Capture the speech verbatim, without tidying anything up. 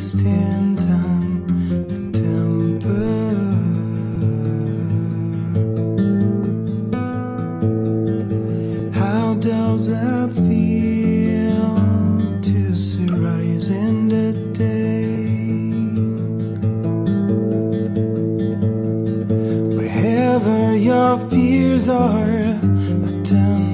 wasting time and temper. How does that feel to see rise in the day? Wherever your fears are, I turn